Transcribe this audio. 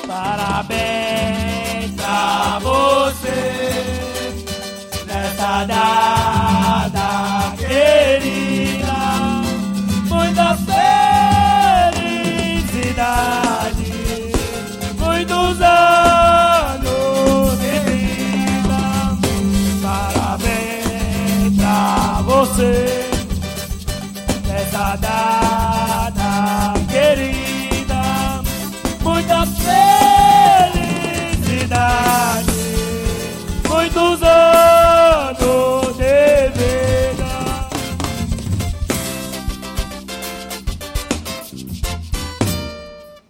Parabéns pra você nessa data querida. Muita felicidade, muitos anos de vida. Parabéns pra você.